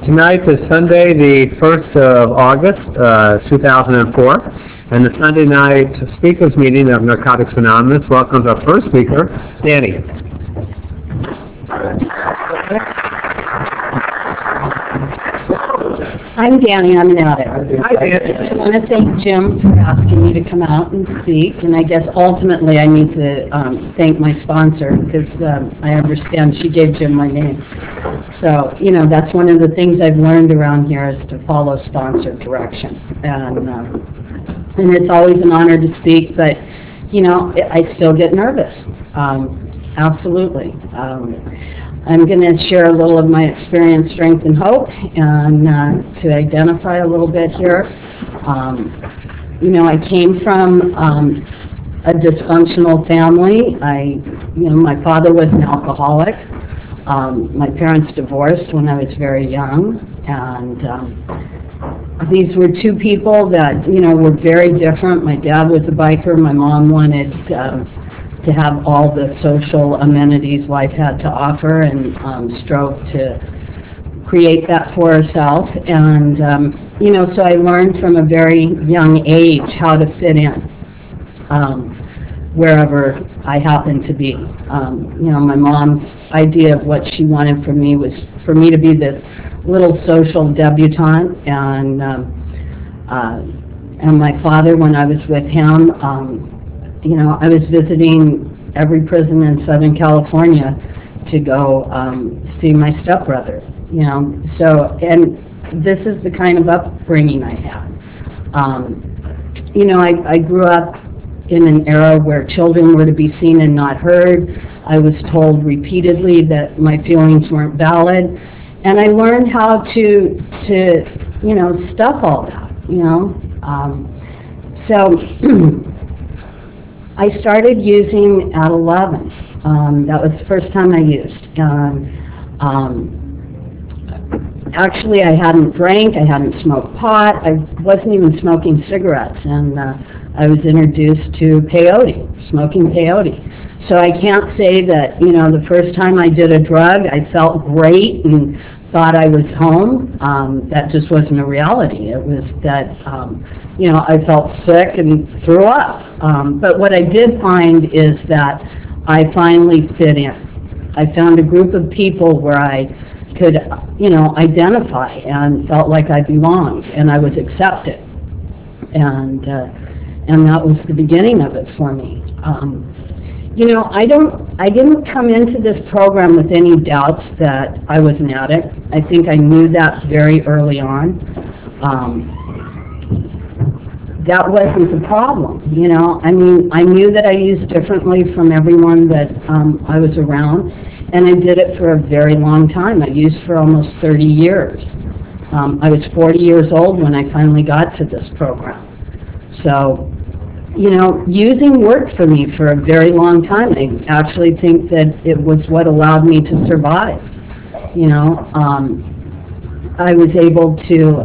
Tonight is Sunday, the 1st of August, 2004, and the Sunday night speakers meeting of Narcotics Anonymous welcomes our first speaker, Danny. I'm Danny, I'm an addict. Hi, Danny. I want to thank Jim for asking me to come out and speak, and I guess ultimately I need to thank my sponsor, because I understand she gave Jim my name. So, you know, that's one of the things I've learned around here is to follow sponsor direction. And it's always an honor to speak, but, you know, I still get nervous. Absolutely. I'm going to share a little of my experience, strength, and hope, and to identify a little bit here. You know, I came from a dysfunctional family. My father was an alcoholic. My parents divorced when I was very young, and these were two people that, you know, were very different. My dad was a biker. My mom wanted to have all the social amenities life had to offer, and strove to create that for herself. And, you know, so I learned from a very young age how to fit in wherever I happened to be. You know, my mom's idea of what she wanted from me was for me to be this little social debutante, and my father, when I was with him, you know, I was visiting every prison in Southern California to go see my stepbrother, you know. So, and this is the kind of upbringing I had. You know, I grew up in an era where children were to be seen and not heard. I was told repeatedly that my feelings weren't valid, and I learned how to you know, stuff all that, you know. So I started using at 11. That was the first time I used. Actually, I hadn't drank, I hadn't smoked pot, I wasn't even smoking cigarettes, and I was introduced to peyote, smoking peyote. So I can't say that, you know, the first time I did a drug, I felt great and thought I was home. That just wasn't a reality. It was that, you know, I felt sick and threw up. But what I did find is that I finally fit in. I found a group of people where I could, you know, identify and felt like I belonged and I was accepted. And that was the beginning of it for me. You know, I didn't come into this program with any doubts that I was an addict. I think I knew that very early on. That wasn't the problem, you know. I mean, I knew that I used differently from everyone that I was around, and I did it for a very long time. I used for almost 30 years. I was 40 years old when I finally got to this program. So, you know, using worked for me for a very long time. I actually think that it was what allowed me to survive. You know, I was able to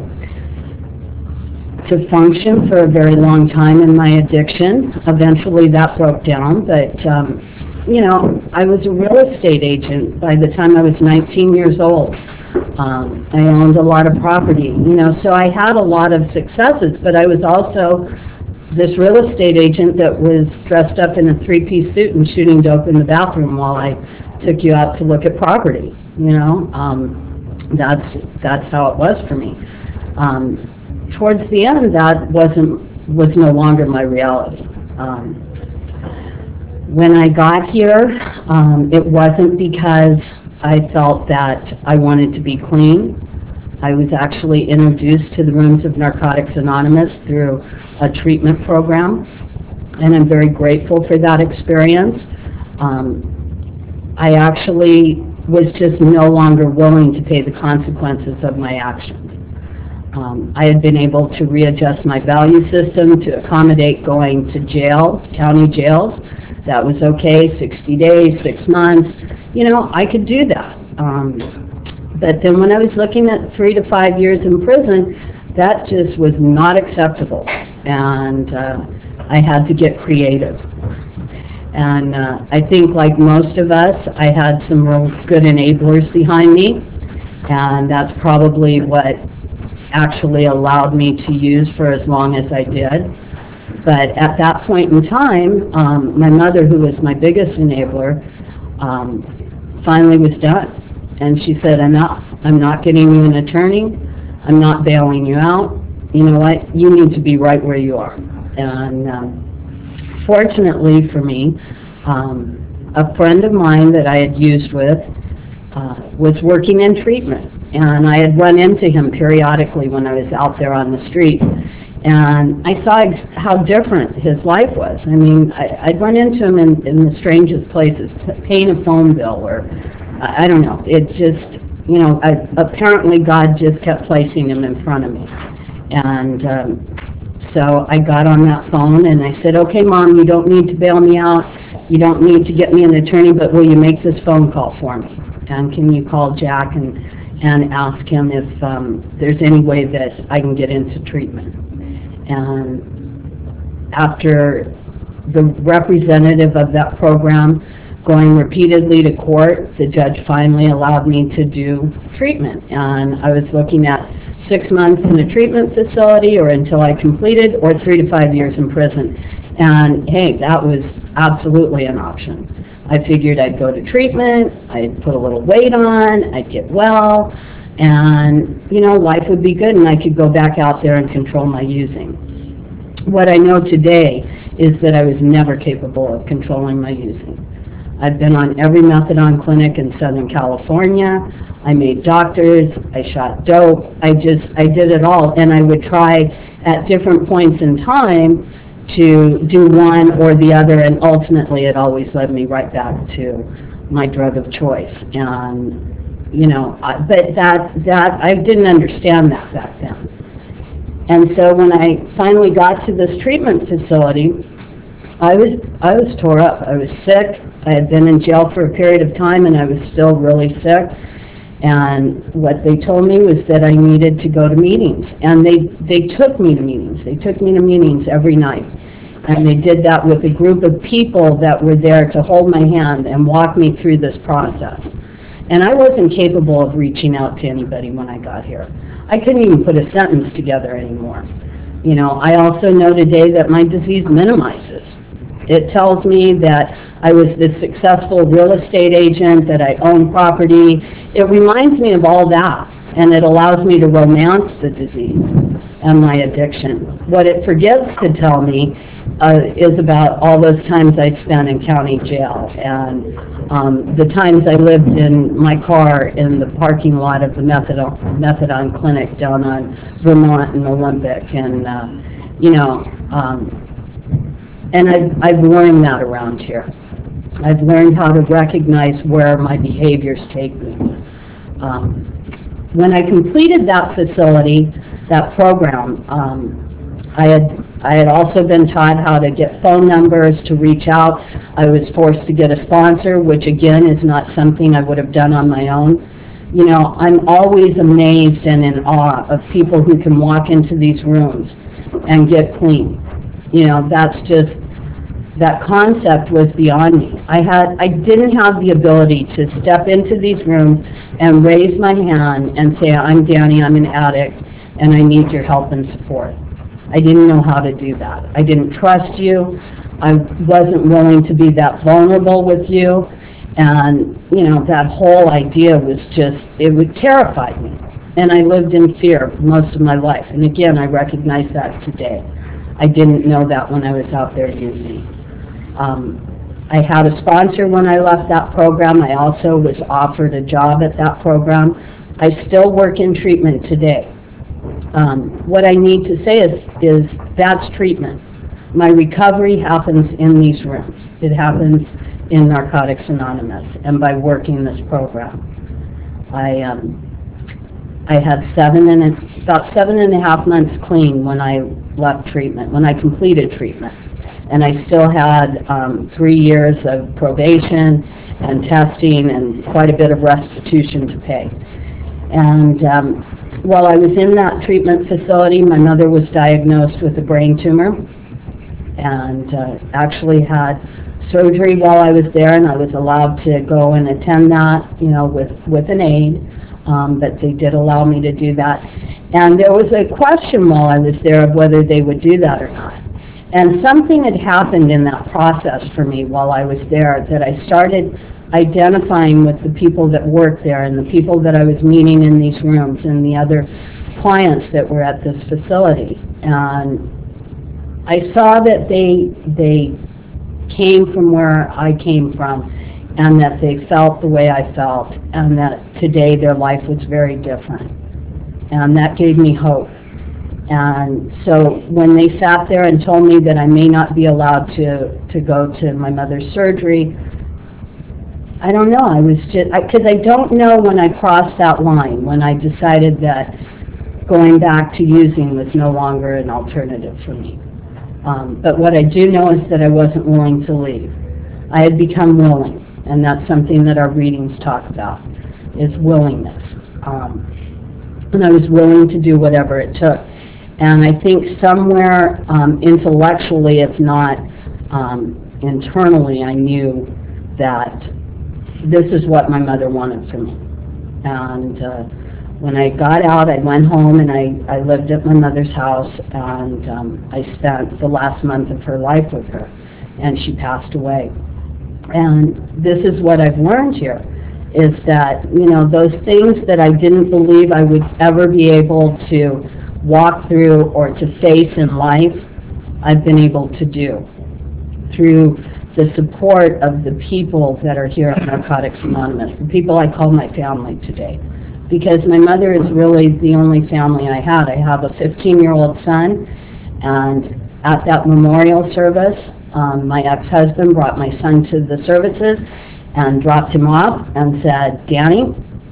function for a very long time in my addiction. Eventually that broke down, but, you know, I was a real estate agent by the time I was 19 years old. I owned a lot of property, you know, so I had a lot of successes, but I was also this real estate agent that was dressed up in a three-piece suit and shooting dope in the bathroom while I took you out to look at property, you know. That's how it was for me. Towards the end, that was no longer my reality. When I got here, it wasn't because I felt that I wanted to be clean. I was actually introduced to the rooms of Narcotics Anonymous through a treatment program, and I'm very grateful for that experience. I actually was just no longer willing to pay the consequences of my actions. I had been able to readjust my value system to accommodate going to jail, county jails. That was okay, 60 days, 6 months. You know, I could do that. But then when I was looking at 3 to 5 years in prison, that just was not acceptable. And I had to get creative. And I think, like most of us, I had some real good enablers behind me. And that's probably what actually allowed me to use for as long as I did. But at that point in time, my mother, who was my biggest enabler, finally was done. And she said, enough. I'm not getting you an attorney. I'm not bailing you out. You know what? You need to be right where you are. And fortunately for me, a friend of mine that I had used with was working in treatment. And I had run into him periodically when I was out there on the street. And I saw how different his life was. I mean, I'd run into him in the strangest places, paying a phone bill, or I don't know. It just, you know, apparently God just kept placing him in front of me. And so I got on that phone and I said, okay, Mom, you don't need to bail me out. You don't need to get me an attorney, but will you make this phone call for me? And can you call Jack and ask him if there's any way that I can get into treatment? And after the representative of that program going repeatedly to court, the judge finally allowed me to do treatment. And I was looking at 6 months in a treatment facility or until I completed, or 3 to 5 years in prison. And hey, that was absolutely an option. I figured I'd go to treatment, I'd put a little weight on, I'd get well, and, you know, life would be good and I could go back out there and control my using. What I know today is that I was never capable of controlling my using. I've been on every methadone clinic in Southern California. I made doctors, I shot dope, I did it all, and I would try at different points in time to do one or the other, and ultimately it always led me right back to my drug of choice. And you know, but that I didn't understand that back then. And so when I finally got to this treatment facility, I was tore up. I was sick. I had been in jail for a period of time, and I was still really sick. And what they told me was that I needed to go to meetings. And they took me to meetings. They took me to meetings every night. And they did that with a group of people that were there to hold my hand and walk me through this process. And I wasn't capable of reaching out to anybody when I got here. I couldn't even put a sentence together anymore. You know, I also know today that my disease minimizes. It tells me that I was this successful real estate agent, that I own property. It reminds me of all that, and it allows me to romance the disease and my addiction. What it forgets to tell me is about all those times I spent in county jail, and the times I lived in my car in the parking lot of the methadone clinic down on Vermont and Olympic, and and I've learned that around here. I've learned how to recognize where my behaviors take me. When I completed that facility, that program, I had also been taught how to get phone numbers to reach out. I was forced to get a sponsor, which again is not something I would have done on my own. You know, I'm always amazed and in awe of people who can walk into these rooms and get clean. You know, that concept was beyond me. I didn't have the ability to step into these rooms and raise my hand and say, I'm Danny, I'm an addict, and I need your help and support. I didn't know how to do that. I didn't trust you. I wasn't willing to be that vulnerable with you. And, you know, that whole idea was just, it would terrify me. And I lived in fear most of my life. And again, I recognize that today. I didn't know that when I was out there using. I had a sponsor when I left that program. I also was offered a job at that program. I still work in treatment today. What I need to say is that's treatment. My recovery happens in these rooms. It happens in Narcotics Anonymous and by working this program. I had about 7.5 months clean when I left treatment, when I completed treatment. And I still had 3 years of probation and testing and quite a bit of restitution to pay. And while I was in that treatment facility, my mother was diagnosed with a brain tumor and actually had surgery while I was there, and I was allowed to go and attend that, you know, with an aide. but they did allow me to do that. And there was a question while I was there of whether they would do that or not. And something had happened in that process for me while I was there, that I started identifying with the people that worked there and the people that I was meeting in these rooms and the other clients that were at this facility. And I saw that they came from where I came from, and that they felt the way I felt, and that today their life was very different. And that gave me hope. And so when they sat there and told me that I may not be allowed to go to my mother's surgery, I don't know, I was just, because I don't know when I crossed that line, when I decided that going back to using was no longer an alternative for me. But what I do know is that I wasn't willing to leave. I had become willing, and that's something that our readings talk about, is willingness. And I was willing to do whatever it took. And I think somewhere intellectually, if not internally, I knew that this is what my mother wanted for me. And when I got out, I went home and I lived at my mother's house, and I spent the last month of her life with her, and she passed away. And this is what I've learned here, is that, you know, those things that I didn't believe I would ever be able to walk through or to face in life, I've been able to do through the support of the people that are here at Narcotics Anonymous, the people I call my family today. Because my mother is really the only family I had. I have a 15-year-old son, and at that memorial service, my ex-husband brought my son to the services and dropped him off and said, Danny,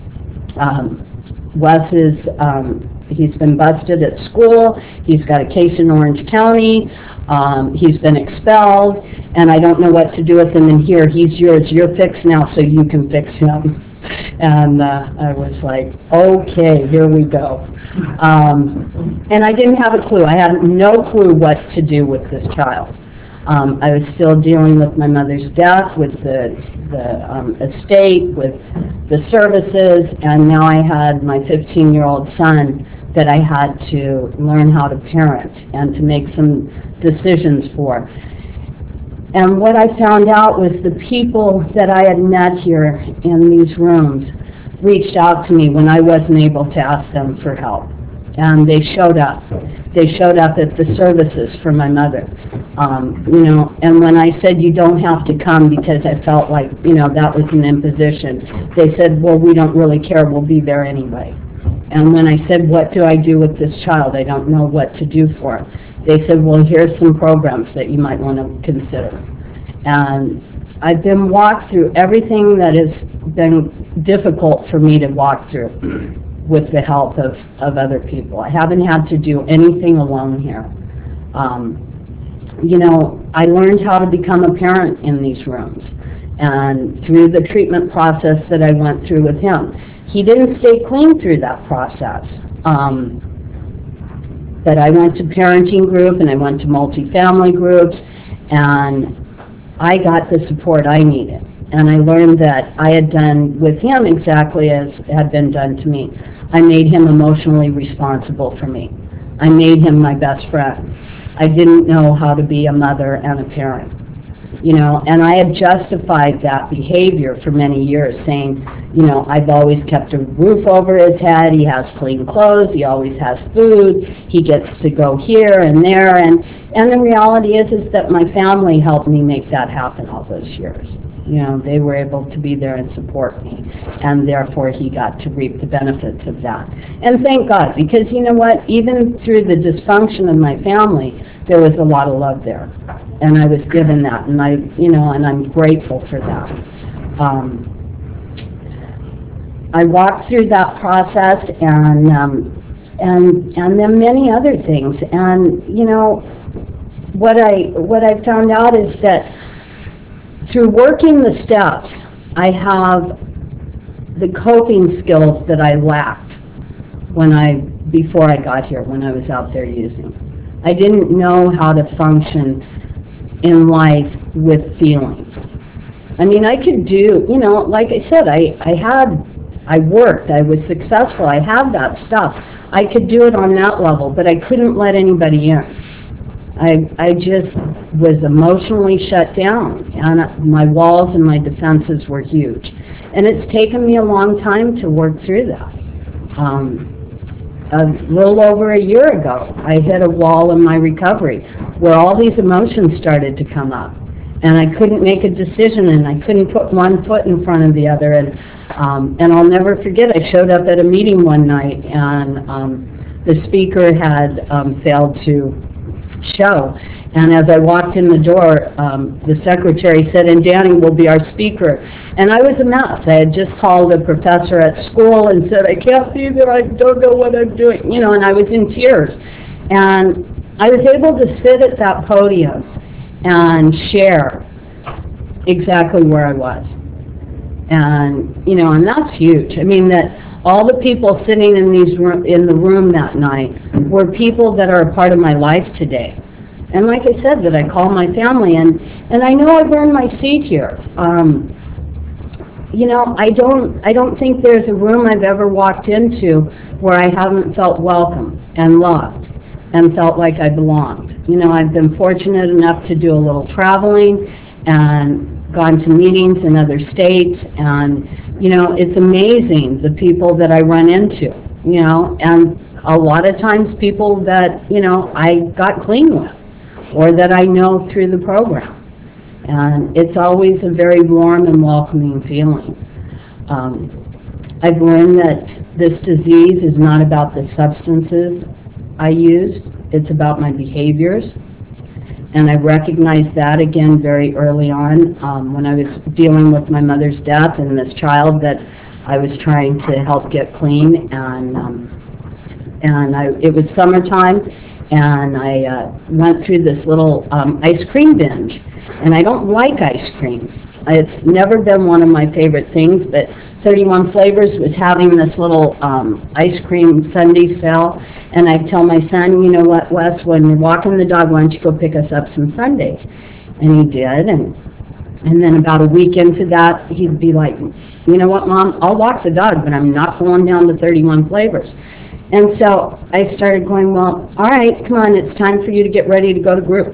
Wes is, he's been busted at school, he's got a case in Orange County, he's been expelled, and I don't know what to do with him in here. He's yours, you're fixed now, so you can fix him. And I was like, okay, here we go. And I didn't have a clue. I had no clue what to do with this child. I was still dealing with my mother's death, with the estate, with the services, and now I had my 15-year-old son that I had to learn how to parent and to make some decisions for. And what I found out was the people that I had met here in these rooms reached out to me when I wasn't able to ask them for help. And they showed up. They showed up at the services for my mother. You know, and when I said you don't have to come because I felt like, you know, that was an imposition, they said, well, we don't really care, we'll be there anyway. And when I said, what do I do with this child? I don't know what to do for him. They said, well, here's some programs that you might want to consider. And I've been walked through everything that has been difficult for me to walk through with the help of other people. I haven't had to do anything alone here. You know, I learned how to become a parent in these rooms, and through the treatment process that I went through with him. He didn't stay clean through that process. But I went to parenting group, and I went to multifamily groups, and I got the support I needed. And I learned that I had done with him exactly as had been done to me. I made him emotionally responsible for me. I made him my best friend. I didn't know how to be a mother and a parent. You know, and I had justified that behavior for many years, saying, you know, I've always kept a roof over his head, he has clean clothes, he always has food, he gets to go here and there, and the reality is that my family helped me make that happen all those years. You know, they were able to be there and support me, and therefore he got to reap the benefits of that. And thank God, because you know what, even through the dysfunction of my family, there was a lot of love there. And I was given that, and and I'm grateful for that. I walked through that process, and then many other things. And you know, what I found out is that through working the steps, I have the coping skills that I lacked before I got here, when I was out there using. I didn't know how to function in life with feelings. I mean, I could do, you know, like I said, I I worked, I was successful, I had that stuff. I could do it on that level, but I couldn't let anybody in. I just was emotionally shut down, and my walls and my defenses were huge. And it's taken me a long time to work through that. A little over a year ago, I hit a wall in my recovery where all these emotions started to come up. And I couldn't make a decision, and I couldn't put one foot in front of the other. And I'll never forget, I showed up at a meeting one night, and the speaker had failed to show. And as I walked in the door, the secretary said, and Danny will be our speaker. And I was a mess. I had just called a professor at school and said, I can't be there, I don't know what I'm doing, and I was in tears. And I was able to sit at that podium and share exactly where I was. And, and that's huge. I mean, that all the people sitting in the room that night were people that are a part of my life today. And like I said, that I call my family, and I know I've earned my seat here. I don't think there's a room I've ever walked into where I haven't felt welcome and loved and felt like I belonged. I've been fortunate enough to do a little traveling and gone to meetings in other states, and it's amazing the people that I run into, and a lot of times people that I got clean with or that I know through the program, and it's always a very warm and welcoming feeling. I've learned that this disease is not about the substances I used, it's about my behaviors. And I recognized that again very early on when I was dealing with my mother's death and this child that I was trying to help get clean. It was summertime, and I went through this little ice cream binge. And I don't like ice cream. It's never been one of my favorite things, but 31 Flavors was having this little ice cream sundae sale, and I tell my son, you know what, Wes, when you're walking the dog, why don't you go pick us up some sundaes? And he did, and then about a week into that, he'd be like, you know what, Mom, I'll walk the dog, but I'm not going down to 31 Flavors. And so I started going, well, all right, come on, it's time for you to get ready to go to group.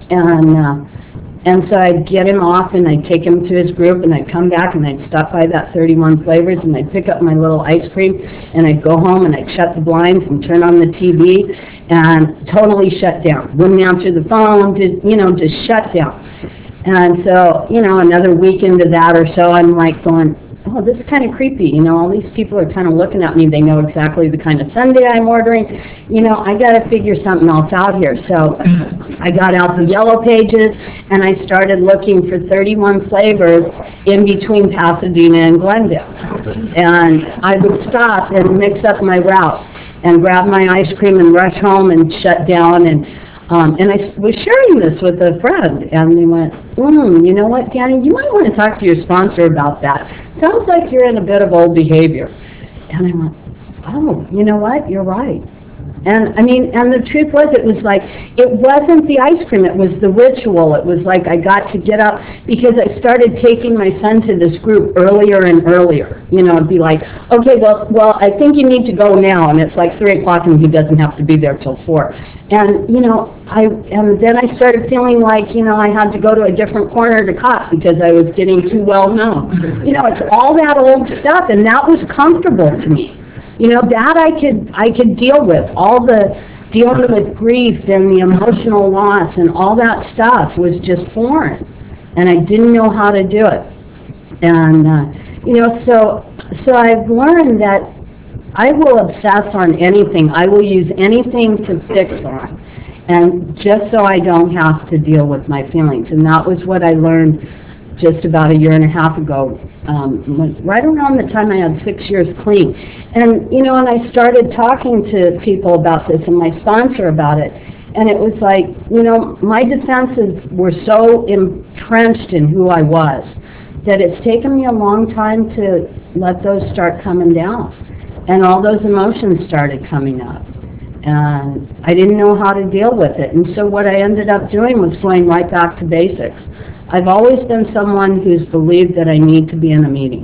And so I'd get him off, and I'd take him to his group, and I'd come back, and I'd stop by that 31 Flavors, and I'd pick up my little ice cream, and I'd go home, and I'd shut the blinds and turn on the TV, and totally shut down. Wouldn't answer the phone, just shut down. And so, another week into that or so, I'm like going, oh, this is kind of creepy. All these people are kind of looking at me. They know exactly the kind of sundae I'm ordering. I got to figure something else out here. So I got out the yellow pages, and I started looking for 31 Flavors in between Pasadena and Glendale. And I would stop and mix up my route and grab my ice cream and rush home and shut down. And I was sharing this with a friend, and they went, you know what, Danny, you might want to talk to your sponsor about that. Sounds like you're in a bit of old behavior. And I went, oh, you know what, you're right. And the truth was, it wasn't the ice cream, it was the ritual. It was like I got to get up, because I started taking my son to this group earlier and earlier. It'd be like, okay, well, I think you need to go now, and it's like 3 o'clock, and he doesn't have to be there till 4. And, and then I started feeling like, I had to go to a different corner to cop because I was getting too well known. It's all that old stuff, and that was comfortable to me. That I could deal with. All the dealing with grief and the emotional loss and all that stuff was just foreign, and I didn't know how to do it. And so I've learned that I will obsess on anything. I will use anything to fix on, and just so I don't have to deal with my feelings. And that was what I learned just about a year and a half ago, right around the time I had 6 years clean. And, and I started talking to people about this and my sponsor about it. And it was like, my defenses were so entrenched in who I was that it's taken me a long time to let those start coming down. And all those emotions started coming up. And I didn't know how to deal with it. And so what I ended up doing was going right back to basics. I've always been someone who's believed that I need to be in a meeting.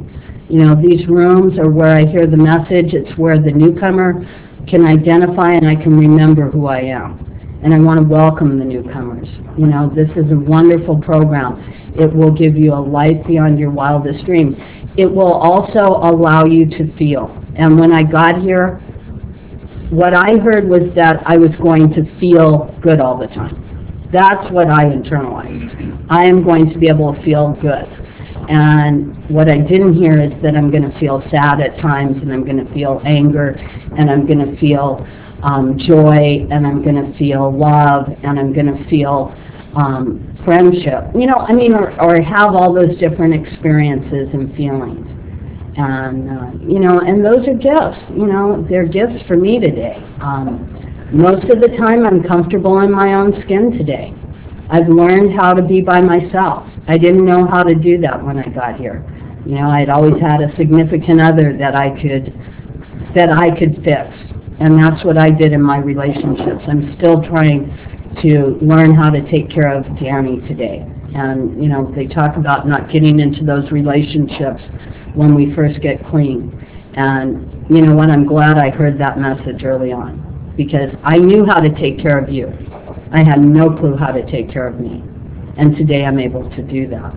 You know, these rooms are where I hear the message. It's where the newcomer can identify and I can remember who I am. And I want to welcome the newcomers. You know, this is a wonderful program. It will give you a life beyond your wildest dreams. It will also allow you to feel. And when I got here, what I heard was that I was going to feel good all the time. That's what I internalized. I am going to be able to feel good. And what I didn't hear is that I'm going to feel sad at times, and I'm going to feel anger, and I'm going to feel joy, and I'm going to feel love, and I'm going to feel friendship. You know, I mean, or have all those different experiences and feelings. And, you know, and those are gifts. You know, they're gifts for me today. Most of the time I'm comfortable in my own skin today. I've learned how to be by myself. I didn't know how to do that when I got here. You know, I'd always had a significant other that I could fix. And that's what I did in my relationships. I'm still trying to learn how to take care of Danny today. And, you know, they talk about not getting into those relationships when we first get clean. And, you know what, I'm glad I heard that message early on, because I knew how to take care of you. I had no clue how to take care of me. And today I'm able to do that.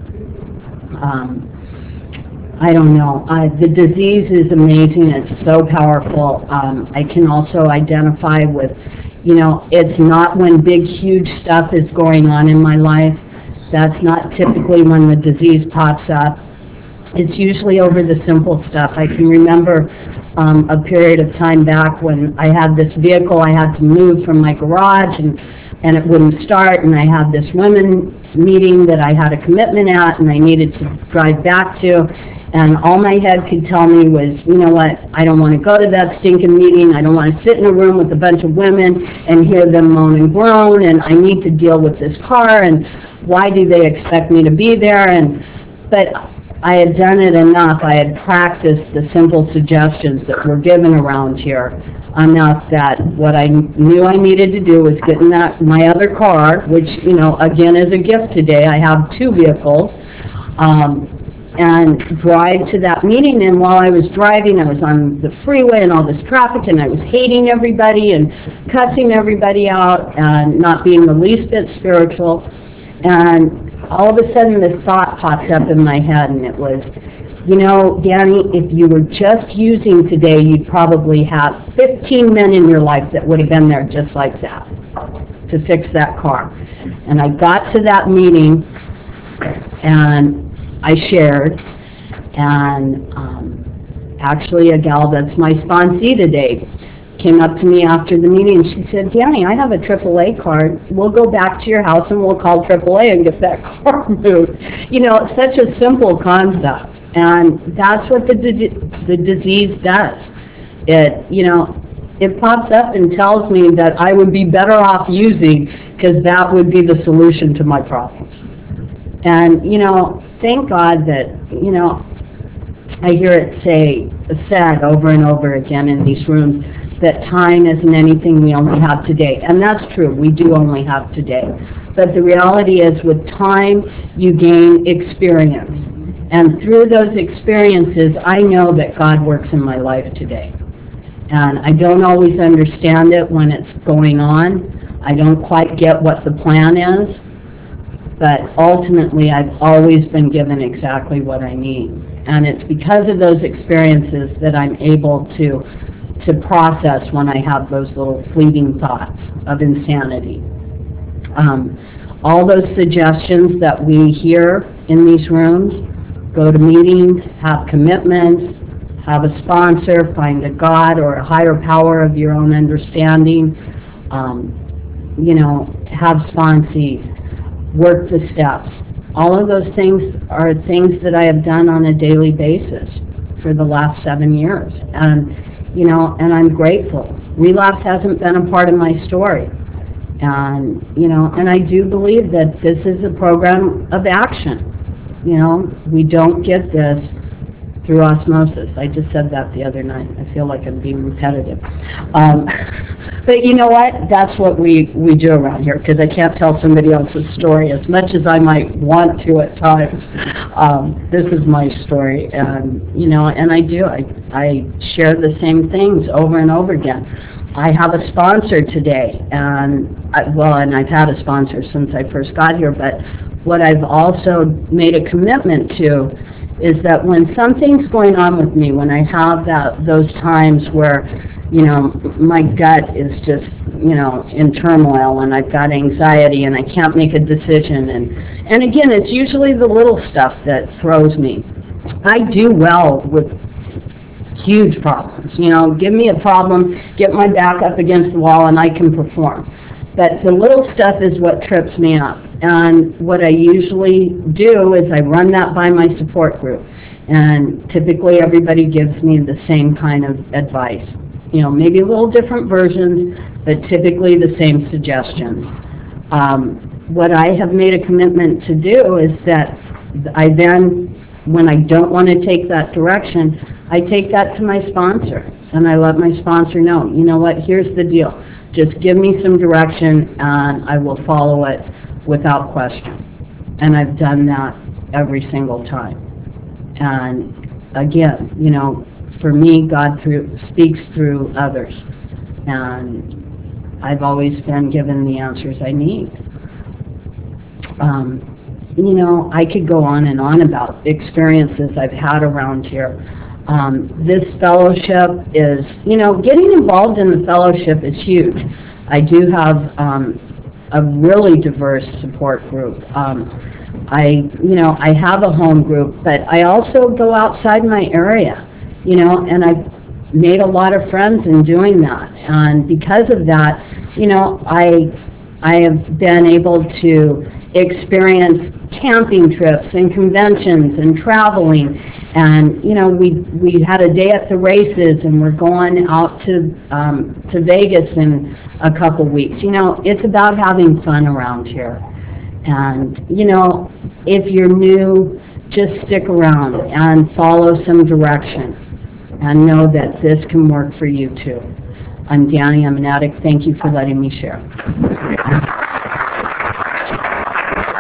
I don't know. The disease is amazing. It's so powerful. I can also identify with, you know, it's not when big, huge stuff is going on in my life. That's not typically when the disease pops up. It's usually over the simple stuff. I can remember a period of time back when I had this vehicle I had to move from my garage, and it wouldn't start, and I had this women's meeting that I had a commitment at, and I needed to drive back to, and all my head could tell me was, you know what, I don't want to go to that stinking meeting. I don't want to sit in a room with a bunch of women and hear them moan and groan, and I need to deal with this car, and why do they expect me to be there? But I had done it enough. I had practiced the simple suggestions that were given around here enough that what I knew I needed to do was get in my other car, which, you know, again is a gift today. I have two vehicles, and drive to that meeting. And while I was driving, I was on the freeway and all this traffic, and I was hating everybody and cussing everybody out and not being the least bit spiritual. And all of a sudden this thought popped up in my head, and it was, you know, Danny, if you were just using today, you'd probably have 15 men in your life that would have been there just like that to fix that car. And I got to that meeting, and I shared, and actually a gal that's my sponsee today came up to me after the meeting, and she said, Danny, I have a AAA card. We'll go back to your house and we'll call AAA and get that car moved. You know, it's such a simple concept, and that's what the disease does. It, you know, it pops up and tells me that I would be better off using, because that would be the solution to my problems. And, you know, thank God that, you know, I hear it said over and over again in these rooms that time isn't anything, we only have today. And that's true, we do only have today. But the reality is, with time, you gain experience. And through those experiences, I know that God works in my life today. And I don't always understand it when it's going on. I don't quite get what the plan is. But ultimately, I've always been given exactly what I need. And it's because of those experiences that I'm able to process when I have those little fleeting thoughts of insanity. All those suggestions that we hear in these rooms, go to meetings, have commitments, have a sponsor, find a God or a higher power of your own understanding, you know, have sponsees, work the steps. All of those things are things that I have done on a daily basis for the last 7 years. And, you know, and I'm grateful. Relapse hasn't been a part of my story. And, you know, and I do believe that this is a program of action. You know, we don't get this through osmosis. I just said that the other night. I feel like I'm being repetitive. But you know what? That's what we do around here, because I can't tell somebody else's story as much as I might want to at times. This is my story, and and I share the same things over and over again. I have a sponsor today, and I've had a sponsor since I first got here, but what I've also made a commitment to is that when something's going on with me, when I have those times where, my gut is just, in turmoil, and I've got anxiety and I can't make a decision, and again, it's usually the little stuff that throws me. I do well with huge problems. Give me a problem, get my back up against the wall, and I can perform. But the little stuff is what trips me up. And what I usually do is I run that by my support group. And typically everybody gives me the same kind of advice. Maybe a little different versions, but typically the same suggestions. What I have made a commitment to do is that I then, when I don't want to take that direction, I take that to my sponsor. And I let my sponsor know, you know what, here's the deal. Just give me some direction and I will follow it without question. And I've done that every single time. And again, for me, God speaks through others. And I've always been given the answers I need. I could go on and on about experiences I've had around here. This fellowship is, getting involved in the fellowship is huge. I do have a really diverse support group. I have a home group, but I also go outside my area, and I've made a lot of friends in doing that. And because of that, I have been able to experience camping trips and conventions and traveling. And we had a day at the races, and we're going out to Vegas in a couple weeks. It's about having fun around here. And if you're new, just stick around and follow some direction, and know that this can work for you too. I'm Danny. I'm an addict. Thank you for letting me share.